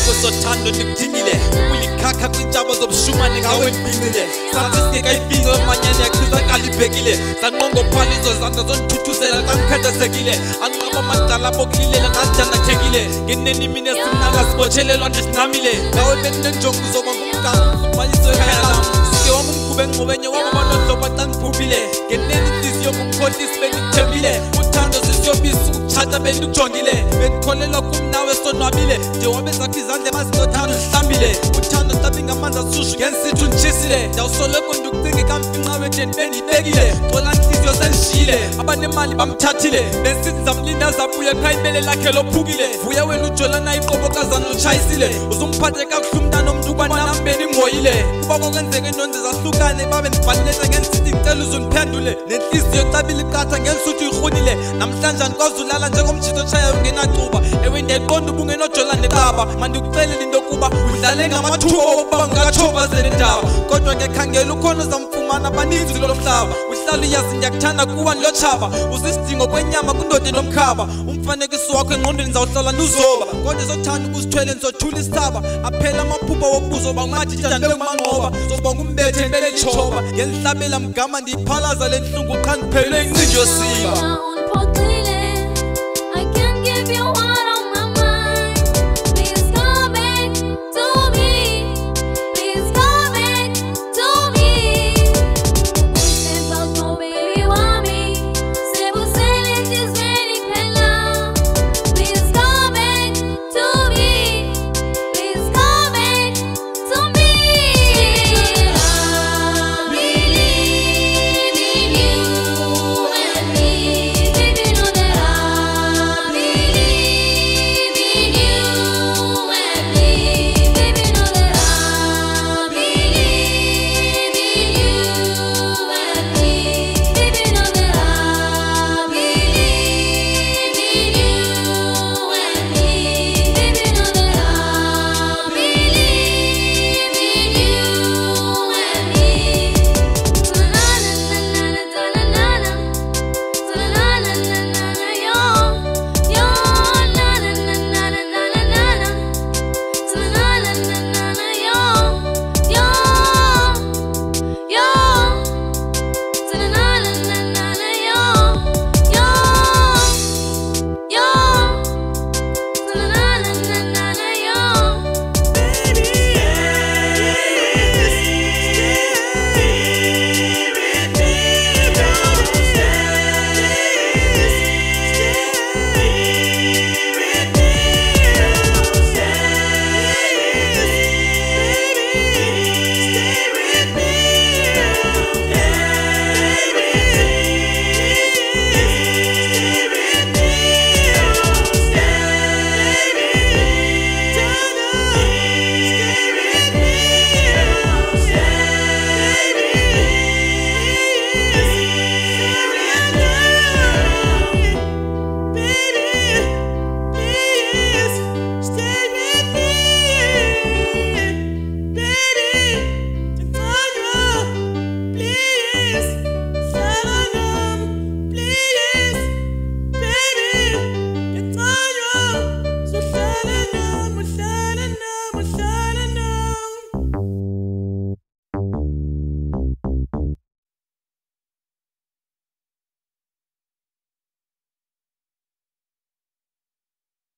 kwesothando ndikudingile ulikhakha kwintshaba zobushumane ngawe ndibingile sathi singekayibinge emanyene yachiza kalibhekile sanqongophala izo zandla zondithuthuzela xangikhathazekile anqaba amadala bokulilela ngazithandathekile ngeneni mina simnaka sibotshelelwa nje sinamile ngawe benenjongo uzoba ngumgama ufumanise ekhaya lam sike wam umgube engqobenye wam abanodloba xa ndibhubhile ngeneni intliziyo ngumkhohlisi bendikuthembile uthando zisiyobisi ukutshata bendikujongile bendikholelwa kum nawe sonwabile njengoba ezakho izandla emazingothando zihlambile uthando hlabi ngamanzi ashushu ngensithi unditshisile ndawusoloko ndikucinge kamfinqawe nje bendiyibekile xola ntliziyo sendishiyile abanemali bamthathile bensithi zamlinda zabuya qha ibele lakhe lophukile vuya wena ujolana iqobokazana lutshayisile uzumphathe kakuhle umntana omntu ubanam bendingoyile kuba kokwenzeka inonze zahlukane babe ndibhalelete ngensithi ngicela uzundiphendule nentliziyo xabile iqatha ngensuthi uyirhunile namhlanje andikwazi ulala njengomtshito otshayayo ungenacuba ewe ndiyayiqonda uba ungenojolana nebaba mandikuxelele into yokuba udlale ngamathuba wokuba ngingachobazela indaba kodwa ngekhangela ukhona uzamfumana baninzi lo mhlaba uhlala uyazi ndiyakuthanda kuwa ndilotshaba usisidingo kwenyama kundoda nomkhaba umfanekiso wakho engqondweni zawuhlala nuzoba kodwa ezothanda ukuzithwele ndizothula isithaba aphela amaphupha wokubuzo uba ungathitha njengomanqoba zoba ngumbethe empele litshoba ngelihlabela mgama ndiyiphalaza le ntlungu qha ndiphelelwe incindi yosiba